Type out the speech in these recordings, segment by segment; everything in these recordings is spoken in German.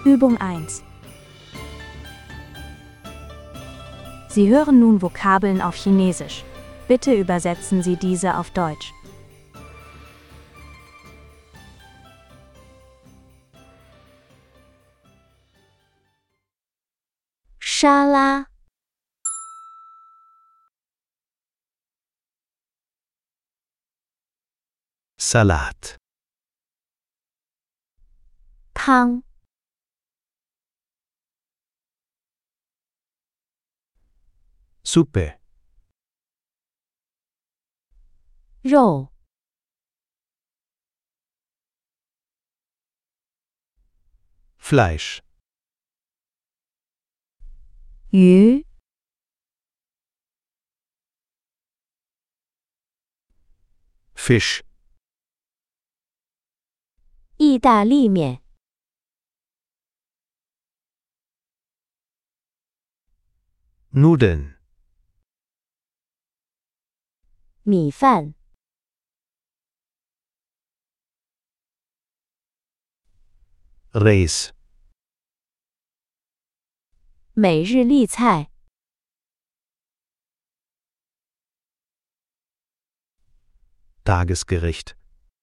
Übung 1. Sie hören nun Vokabeln auf Chinesisch. Bitte übersetzen Sie diese auf Deutsch. 沙拉、 Salat, 汤、 Suppe, 肉、 Fleisch, 鱼、 Fisch, 意大利面、 Nudeln, 米饭、 Reis, 每日例菜、 Tagesgericht,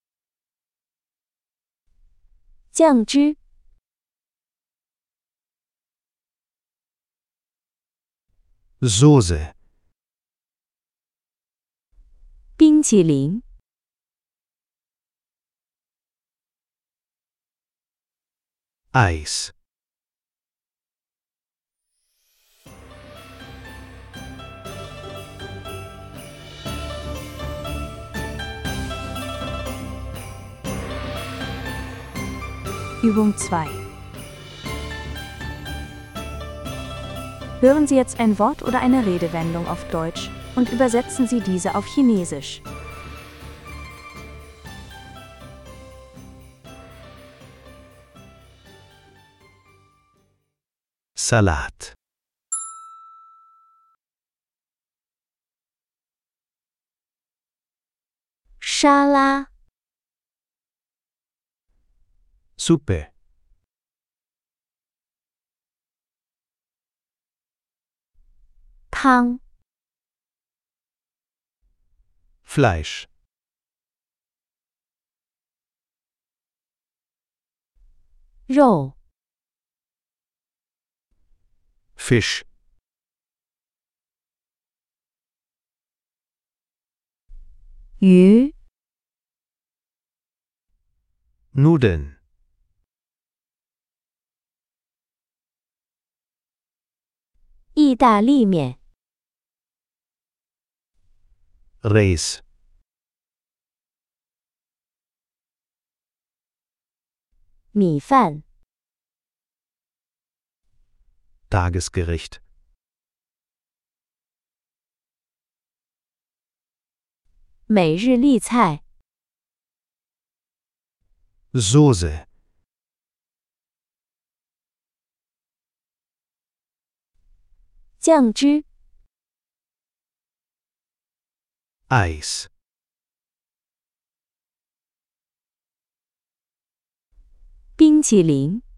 酱汁、 Soße, 冰淇淋、 Eis. Übung 2. Hören Sie jetzt ein Wort oder eine Redewendung auf Deutsch und übersetzen Sie diese auf Chinesisch. Salat, 沙拉、 Suppe, 汤、 Fleisch, 肉、 Fisch, 鱼、 Nudeln, 意大利面、 Reis, 米饭、 Tagesgericht, 每日例菜、 Soße, 酱汁、 Eis. 冰淇淋。